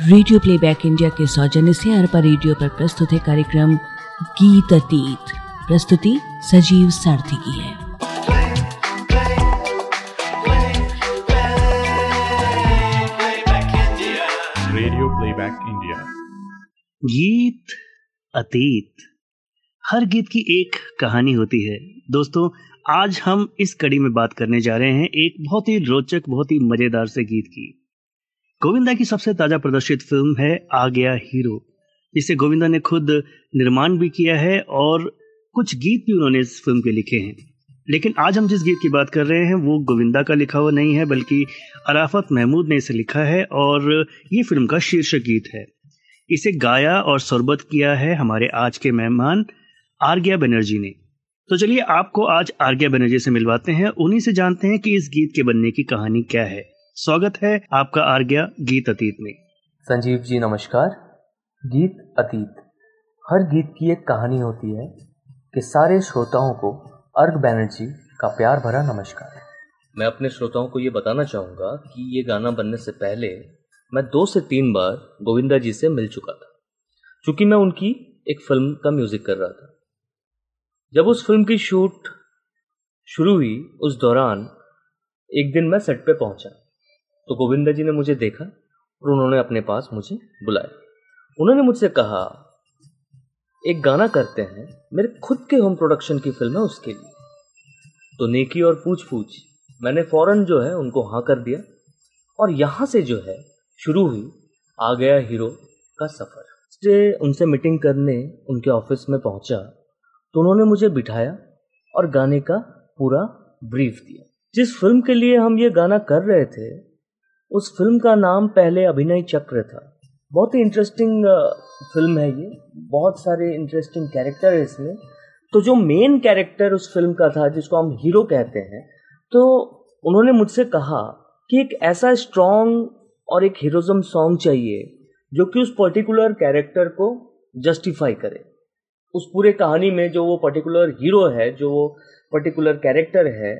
Radio playback India के सौजन्य से अरपा रेडियो पर प्रस्तुत है कार्यक्रम गीत अतीत। प्रस्तुति सजीव सारथी की है। Radio playback India. गीत अतीत। हर गीत की एक कहानी होती है। दोस्तों, आज हम इस कड़ी में बात करने जा रहे हैं एक बहुत ही रोचक, बहुत ही मजेदार से गीत की। गोविंदा की सबसे ताजा प्रदर्शित फिल्म है आ गया हीरो, जिसे गोविंदा ने खुद निर्माण भी किया है और कुछ गीत भी उन्होंने इस फिल्म के लिखे हैं। लेकिन आज हम जिस गीत की बात कर रहे हैं वो गोविंदा का लिखा हुआ नहीं है, बल्कि अराफत महमूद ने इसे लिखा है और ये फिल्म का शीर्षक गीत है। इसे गाया और सुरबत किया है हमारे आज के मेहमान आर्ग्या बनर्जी ने। तो चलिए आपको आज आर्ग्या बनर्जी से मिलवाते हैं, उन्हीं से जानते हैं कि इस गीत के बनने की कहानी क्या है। स्वागत है आपका आर्ग्या गीत अतीत में। संजीव जी नमस्कार। गीत अतीत, हर गीत की एक कहानी होती है कि सारे श्रोताओं को अर्घ बनर्जी का प्यार भरा नमस्कार। मैं अपने श्रोताओं को ये बताना चाहूँगा कि ये गाना बनने से पहले मैं 2 से 3 बार गोविंदा जी से मिल चुका था, क्योंकि मैं उनकी एक फिल्म का म्यूजिक कर रहा था। जब उस फिल्म की शूट शुरू हुई, उस दौरान एक दिन मैं सेट पे पहुंचा तो गोविंदा जी ने मुझे देखा और उन्होंने अपने पास मुझे बुलाया। उन्होंने मुझसे कहा, एक गाना करते हैं, मेरे खुद के होम प्रोडक्शन की फिल्म है, उसके लिए। तो नेकी और पूछ पूछ मैंने फौरन जो है उनको हाँ कर दिया और यहाँ से जो है शुरू हुई आ गया हीरो का सफ़र। उनसे मीटिंग करने उनके ऑफिस में पहुंचा तो उन्होंने मुझे बिठाया और गाने का पूरा ब्रीफ दिया। जिस फिल्म के लिए हम ये गाना कर रहे थे, उस फिल्म का नाम पहले अभिनय चक्र था। बहुत ही इंटरेस्टिंग फिल्म है ये, बहुत सारे इंटरेस्टिंग कैरेक्टर है इसमें। तो जो मेन कैरेक्टर उस फिल्म का था, जिसको हम हीरो कहते हैं, तो उन्होंने मुझसे कहा कि एक ऐसा स्ट्रॉन्ग और एक हीरोइज्म सॉन्ग चाहिए जो कि उस पर्टिकुलर कैरेक्टर को जस्टिफाई करे। उस पूरे कहानी में जो वो पर्टिकुलर हीरो है, जो वो पर्टिकुलर कैरेक्टर है,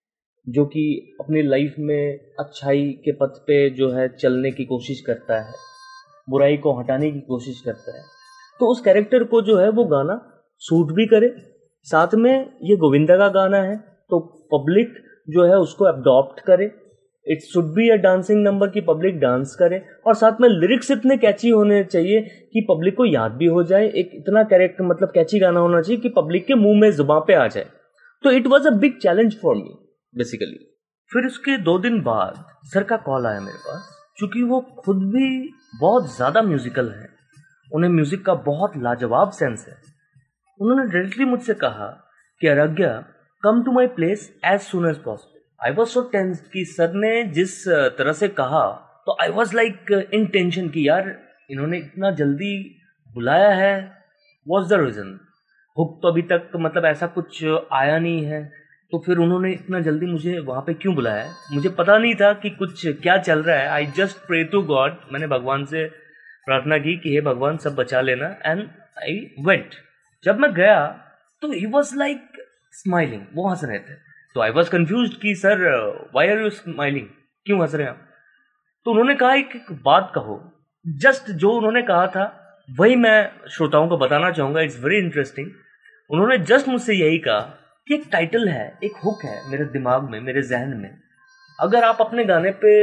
जो कि अपनी लाइफ में अच्छाई के पथ पे जो है चलने की कोशिश करता है, बुराई को हटाने की कोशिश करता है, तो उस कैरेक्टर को जो है वो गाना सूट भी करे। साथ में ये गोविंदा का गाना है तो पब्लिक जो है उसको अडॉप्ट करे। It should be a dancing number की पब्लिक डांस करे, और साथ में लिरिक्स इतने कैची होने चाहिए कि पब्लिक को याद भी हो जाए। एक इतना कैरेक्टर मतलब कैची गाना होना चाहिए कि पब्लिक के मुंह में जुबान पे आ जाए। तो it was a big challenge for me basically. फिर उसके 2 दिन बाद सर का कॉल आया मेरे पास, क्योंकि वो खुद भी बहुत ज़्यादा म्यूजिकल है, उन्हें म्यूजिक का बहुत लाजवाब सेंस है। उन्होंने डायरेक्टली मुझसे कहा कि Argya, come to my place as soon as possible. I was so tense कि सर ने जिस तरह से कहा तो I was like in tension कि यार इन्होंने इतना जल्दी बुलाया है, वॉज द रीज़न। हुक तो अभी तक मतलब ऐसा कुछ आया नहीं है, तो फिर उन्होंने इतना जल्दी मुझे वहाँ पे क्यों बुलाया है? मुझे पता नहीं था कि कुछ क्या चल रहा है। I just pray to God, मैंने भगवान से प्रार्थना की कि हे भगवान सब बचा लेना, एंड आई वेंट। जब मैं गया तो ही वॉज लाइक स्माइलिंग, वो हंस रहे थे। तो आई वॉज कन्फ्यूज कि sir why are you smiling, क्यों हंस रहे हैं आप? तो उन्होंने कहा एक बात कहो। जस्ट जो उन्होंने कहा था वही मैं श्रोताओं को बताना चाहूँगा, इट्स वेरी इंटरेस्टिंग। उन्होंने जस्ट मुझसे यही कहा कि एक टाइटल है, एक हुक है मेरे दिमाग में, मेरे जहन में, अगर आप अपने गाने पे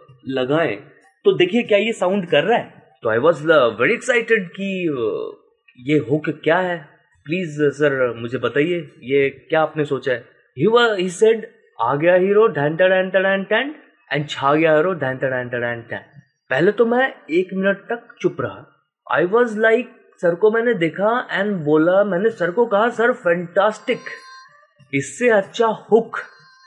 लगाएं तो देखिए क्या ये साउंड कर रहा है। तो आई वॉज वेरी एक्साइटेड कि ये हुक क्या है, प्लीज सर मुझे बताइए ये क्या आपने सोचा है। ही सेड आ गया हीरो ढैन टैन टैन टैन एंड छा गया हीरो ढैन टैन टैन टैन। पहले तो मैं 1 मिनट तक चुप रहा। आई वॉज लाइक, सर को मैंने देखा एंड बोला, मैंने सर को कहा, सर फैंटास्टिक, इससे अच्छा हुक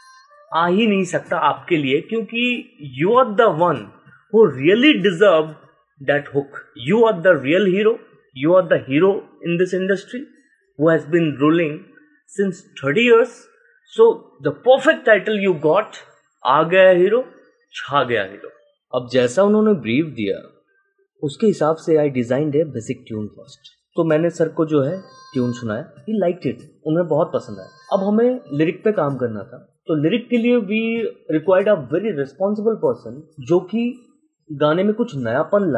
आ ही नहीं सकता आपके लिए, क्योंकि you are the one who really deserve that hook. You are the real hero, you are the hero in this industry who has been ruling since 30 years. So the perfect title you got, आ गया hero छा गया hero. अब जैसा उन्होंने brief दिया उसके हिसाब से I designed a basic tune first. तो मैंने सर को जो है ट्यून सुनाया, ही लाइक्ड इट, उन्हें बहुत पसंद आया। अब हमें लिरिक पे काम करना था, तो लिरिक के लिए we required a very responsible person जो कि गाने में कुछ नयापन लाए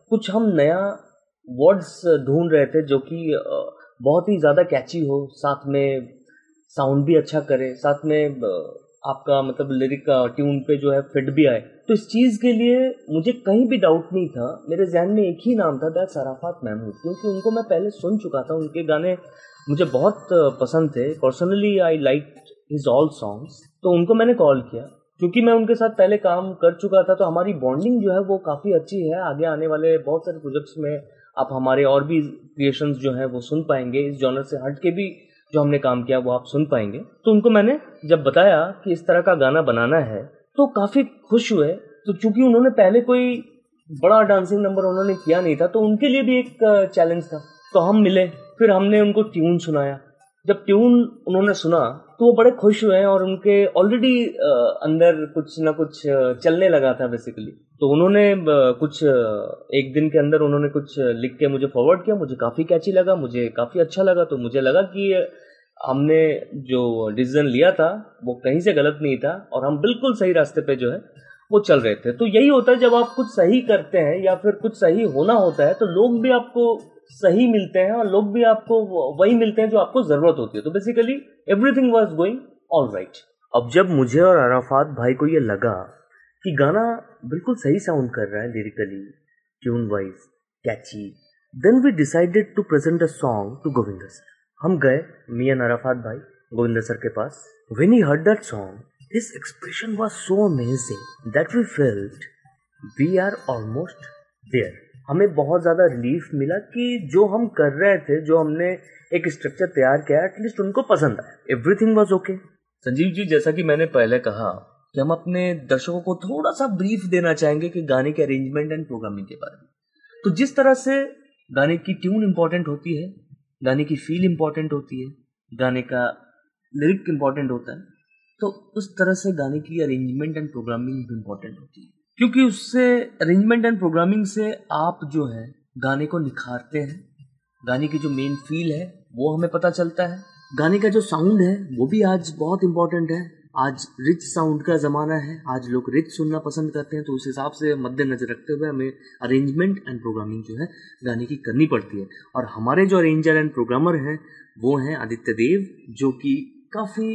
कुछ हम नया वर्ड्स ढूंढ रहे थे जो कि बहुत ही ज़्यादा कैची हो, साथ में साउंड भी अच्छा करे, साथ में आपका मतलब लिरिक का ट्यून पे जो है फिट भी आए। तो इस चीज़ के लिए मुझे कहीं भी डाउट नहीं था, मेरे जहन में एक ही नाम था, दैट्स अराफात महमूद, क्योंकि उनको मैं पहले सुन चुका था, उनके गाने मुझे बहुत पसंद थे। Personally I like his all songs. तो उनको मैंने कॉल किया, क्योंकि मैं उनके साथ पहले काम कर चुका था, तो हमारी बॉन्डिंग जो है वो काफ़ी अच्छी है। आगे आने वाले बहुत सारे प्रोजेक्ट्स में आप हमारे और भी क्रिएशंस जो हैं वो सुन पाएंगे, इस जॉनर से हट के भी जो हमने काम किया वो आप सुन पाएंगे। तो उनको मैंने जब बताया कि इस तरह का गाना बनाना है तो काफ़ी खुश हुए। तो चूंकि उन्होंने पहले कोई बड़ा डांसिंग नंबर उन्होंने किया नहीं था, तो उनके लिए भी एक चैलेंज था। तो हम मिले, फिर हमने उनको ट्यून सुनाया। जब ट्यून उन्होंने सुना तो वो बड़े खुश हुए और उनके ऑलरेडी अंदर कुछ ना कुछ चलने लगा था बेसिकली। तो उन्होंने कुछ एक दिन के अंदर उन्होंने कुछ लिख के मुझे फॉरवर्ड किया, मुझे काफ़ी कैची लगा, मुझे काफ़ी अच्छा लगा। तो मुझे लगा कि हमने जो डिसीजन लिया था वो कहीं से गलत नहीं था और हम बिल्कुल सही रास्ते पे जो है वो चल रहे थे। तो यही होता है जब आप कुछ सही करते हैं या फिर कुछ सही होना होता है तो लोग भी आपको सही मिलते हैं और लोग भी आपको वही मिलते हैं जो आपको ज़रूरत होती है। तो basically everything was going all right. अब जब मुझे और अराफात भाई को ये लगा कि गाना बिल्कुल सही साउंड कर रहा है, lyrically, tune wise, catchy, then we decided to present a song to Govinda sir. हम गए, मी एंड अराफात भाई, गोविंदा सर के पास। When he heard that song, his expression was so amazing that we felt we are almost there. हमें बहुत ज़्यादा relief मिला कि जो हम कर रहे थे, जो हमने एक स्ट्रक्चर तैयार किया, एटलीस्ट उनको पसंद आया। Everything was okay. Sanjeev ji, जैसा कि मैंने पहले कहा कि हम अपने दर्शकों को थोड़ा सा ब्रीफ देना चाहेंगे कि गाने के अरेंजमेंट एंड प्रोग्रामिंग के बारे में। तो जिस तरह से गाने की ट्यून इंपॉर्टेंट होती है, गाने की फील इंपॉर्टेंट होती है, गाने का लिरिक इंपॉर्टेंट होता है, तो उस तरह से गाने की अरेंजमेंट एंड प्रोग्रामिंग भी इंपॉर्टेंट होती है, क्योंकि उससे अरेंजमेंट एंड प्रोग्रामिंग से आप जो है गाने को निखारते हैं। गाने की जो मेन फील है वो हमें पता चलता है। गाने का जो साउंड है वो भी आज बहुत इंपॉर्टेंट है। आज रिच साउंड का ज़माना है, आज लोग रिच सुनना पसंद करते हैं। तो उस हिसाब से मद्देनजर रखते हुए हमें अरेंजमेंट एंड प्रोग्रामिंग जो है गाने की करनी पड़ती है। और हमारे जो अरेंजर एंड प्रोग्रामर हैं वो हैं आदित्य देव, जो कि काफ़ी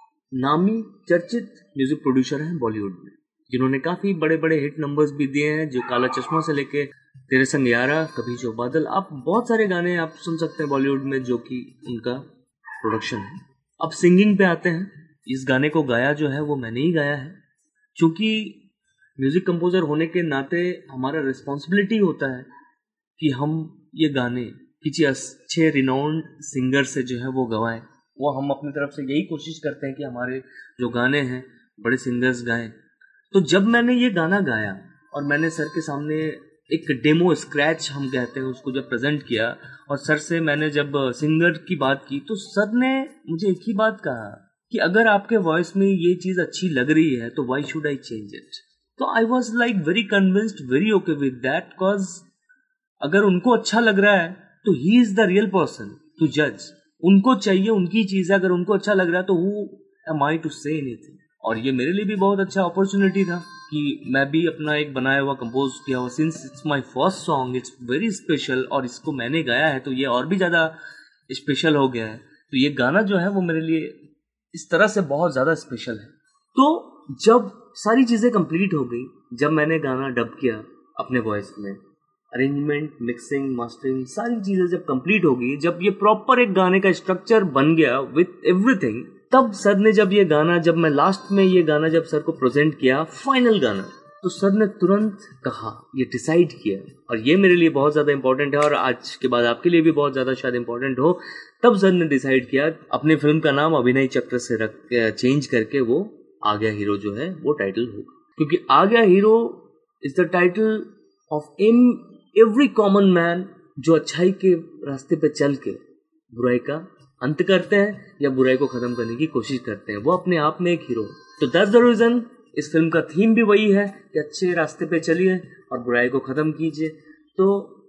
नामी चर्चित म्यूज़िक प्रोड्यूसर हैं बॉलीवुड में, जिन्होंने काफ़ी बड़े बड़े हिट नंबर्स भी दिए हैं, जो काला चश्मा से लेके तेरे संग यारा, कभी जो बादल, आप बहुत सारे गाने आप सुन सकते हैं बॉलीवुड में जो कि उनका प्रोडक्शन है। अब सिंगिंग पे आते हैं। इस गाने को गाया जो है वो मैंने ही गाया है, क्योंकि म्यूज़िक कंपोज़र होने के नाते हमारा रिस्पॉन्सिबिलिटी होता है कि हम ये गाने किसी अच्छे रिनाउंड सिंगर से जो है वो गवाएं। वो हम अपनी तरफ से यही कोशिश करते हैं कि हमारे जो गाने हैं बड़े सिंगर्स गाएं। तो जब मैंने ये गाना गाया और मैंने सर के सामने एक डेमो स्क्रैच हम कहते हैं उसको जब प्रेजेंट किया और सर से मैंने जब सिंगर की बात की, तो सर ने मुझे एक ही बात कहा कि अगर आपके वॉइस में ये चीज़ अच्छी लग रही है तो why should I change it. तो I was like very convinced, very okay with that, because अगर उनको अच्छा लग रहा है तो he is the real person to जज। उनको चाहिए, उनकी चीज़ है, अगर उनको अच्छा लग रहा है तो who am I to say anything. और ये मेरे लिए भी बहुत अच्छा अपॉर्चुनिटी था कि मैं भी अपना एक बनाया हुआ कंपोज किया हुआ, since it's my first song, it's very special, और इसको मैंने गाया है तो ये और भी ज़्यादा स्पेशल हो गया है। तो ये गाना जो है वो मेरे लिए इस तरह से बहुत ज़्यादा स्पेशल है। तो जब सारी चीज़ें कंप्लीट हो गई, जब मैंने गाना डब किया अपने वॉइस में, अरेंजमेंट, मिक्सिंग, मास्टरिंग, सारी चीज़ें जब कंप्लीट हो गई, जब ये प्रॉपर एक गाने का स्ट्रक्चर बन गया विथ एवरीथिंग, तब सर ने जब ये गाना, जब मैं लास्ट में ये गाना जब सर को प्रेजेंट किया, फाइनल गाना, तो सर ने तुरंत कहा, ये डिसाइड किया, और ये मेरे लिए बहुत ज़्यादा इंपॉर्टेंट है और आज के बाद आपके लिए भी बहुत ज़्यादा शायद इंपॉर्टेंट हो। तब सर ने डिसाइड किया अपने फिल्म का नाम अभिनय चक्र से चेंज करके वो आ गया हीरो जो है वो टाइटल होगा, क्योंकि आ गया hero is the title of every common man जो अच्छाई के रास्ते पे चल के बुराई का अंत करते हैं या बुराई को खत्म करने की कोशिश करते हैं, वो अपने आप में एक हीरो। तो दैट्स द रीजन इस फिल्म का थीम भी वही है कि अच्छे रास्ते पे चलिए और बुराई को ख़त्म कीजिए। तो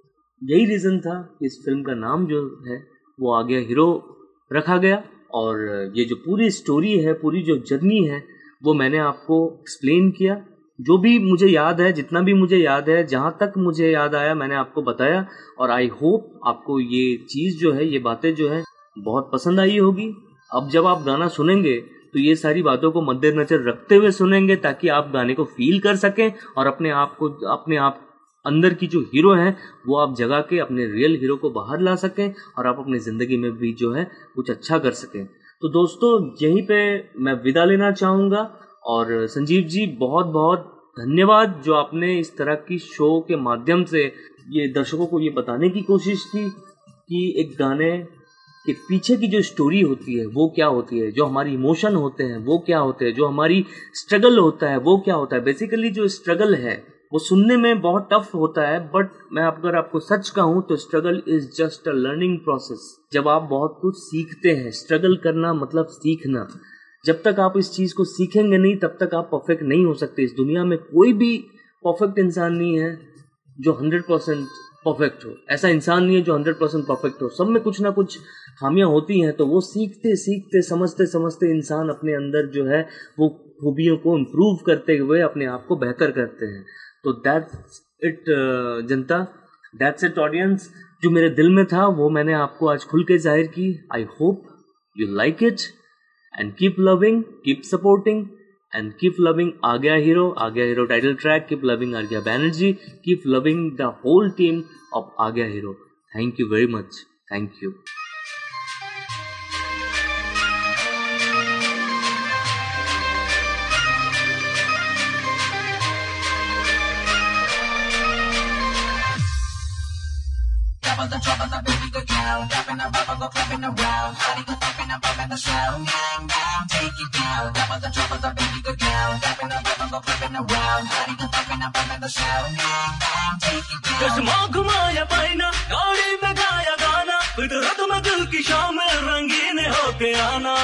यही रीज़न था कि इस फिल्म का नाम जो है वो आ गया हीरो रखा गया। और ये जो पूरी स्टोरी है, पूरी जो जर्नी है, वो मैंने आपको एक्सप्लेन किया। जो भी मुझे याद है, जितना भी मुझे याद है, जहाँ तक मुझे याद आया मैंने आपको बताया। और आई होप आपको ये चीज़ जो है, ये बातें जो है बहुत पसंद आई होगी। अब जब आप गाना सुनेंगे तो ये सारी बातों को मद्देनजर रखते हुए सुनेंगे, ताकि आप गाने को फील कर सकें और अपने आप अंदर की जो हीरो है वो आप जगा के अपने रियल हीरो को बाहर ला सकें और आप अपनी ज़िंदगी में भी जो है कुछ अच्छा कर सकें। तो दोस्तों यहीं पे मैं विदा लेना चाहूँगा। और संजीव जी बहुत बहुत धन्यवाद जो आपने इस तरह की शो के माध्यम से ये दर्शकों को ये बताने की कोशिश की कि एक गाने के पीछे की जो स्टोरी होती है वो क्या होती है, जो हमारी इमोशन होते हैं वो क्या होते हैं, जो हमारी स्ट्रगल होता है वो क्या होता है। बेसिकली जो स्ट्रगल है वो सुनने में बहुत टफ होता है, बट मैं अगर आपको सच कहूँ तो struggle is just a learning process. जब आप बहुत कुछ सीखते हैं, स्ट्रगल करना मतलब सीखना। जब तक आप इस चीज़ को सीखेंगे नहीं तब तक आप परफेक्ट नहीं हो सकते। इस दुनिया में कोई भी परफेक्ट इंसान नहीं है जो 100% परफेक्ट हो। ऐसा इंसान नहीं है जो 100% परफेक्ट हो। सब में कुछ ना कुछ खामियां होती हैं, तो वो सीखते सीखते समझते समझते इंसान अपने अंदर जो है वो खूबियों को इम्प्रूव करते हुए अपने आप को बेहतर करते हैं। तो दैट्स इट जनता, दैट्स इट ऑडियंस। जो मेरे दिल में था वो मैंने आपको आज खुल के जाहिर की। I hope you like it and keep loving, keep supporting and keep loving Agya Hero title track, keep loving Agya Banerjee, keep loving the whole team of Agya Hero. Thank you very much. Thank you. Double the trouble, the baby go down. Dropping the rubber, go clapping around. Body go thumping up in the sound. Bang, bang, take it down. Double the trouble, the baby go down. Dropping the rubber, go clapping around. Body go thumping up in the sound. Bang, bang, take it down. चश्मा घुमाया पाइना, गाड़ी में गाया गाना, फितरत में दिल की शामिल रंगीन होके आना।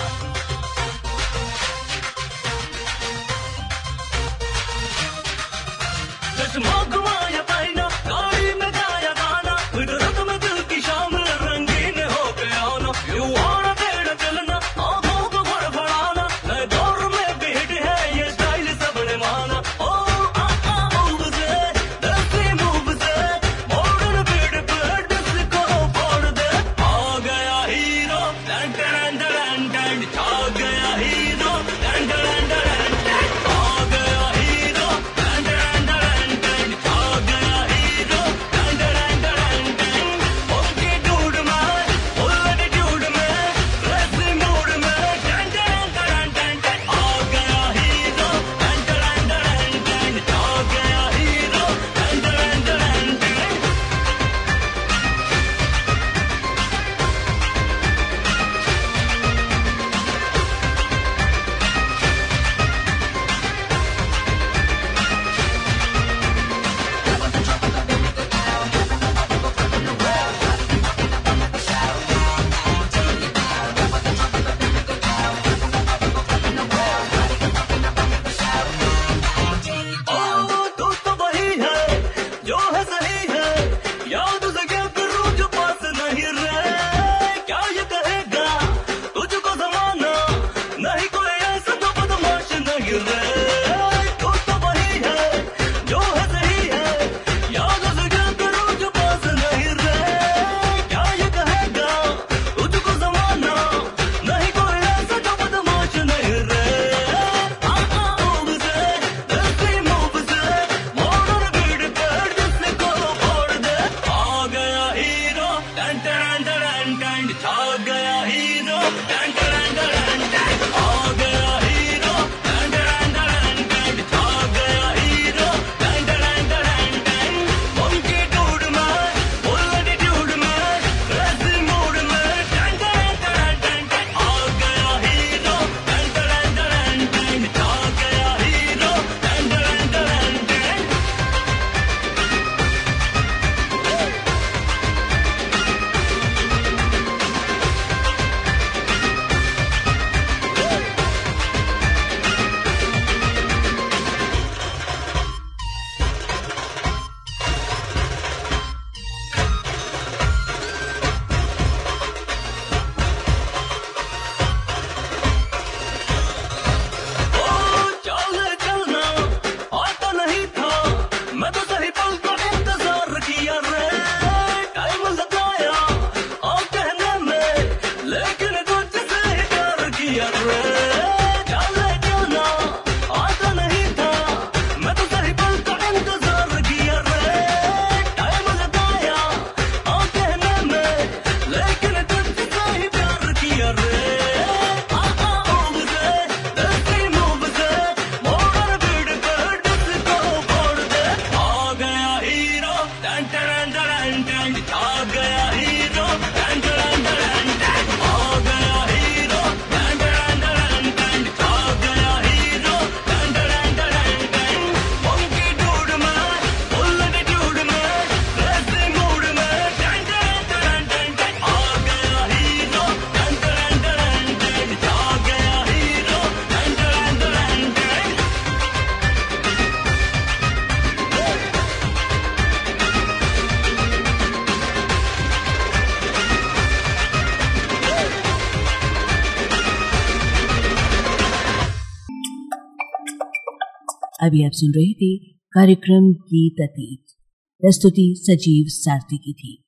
चश्मा घुमाया पाइना, गाड़ी में गाया गाना, फितरत में दिल की शामिल रंगीन होके आना। यू वाना तेरा चलना, आंखों को फड़फड़ाना, नए दौर में बीट है ये स्टाइल सबने माना। ओ मूव से, दस्ती मूव से, मॉडर्न बीट पे डिस्को फोड़ दे। आ गया हीरो, डन डन डन डन, आ गया हीरो, डन डन डन डन, आ गया हीरो, डन डन डन डन, आ गया हीरो, डन डन डन डन। ओके डूड में, फुल एटीट्यूड में, क्लासी मूड में, डन डन डन डन डन, आ गया हीरो, डन डन डन डन, आ गया हीरो, डन डन डन डन। अभी आप सुन रहे थे कार्यक्रम गीत अतीत। प्रस्तुति सजीव सारथी की थी।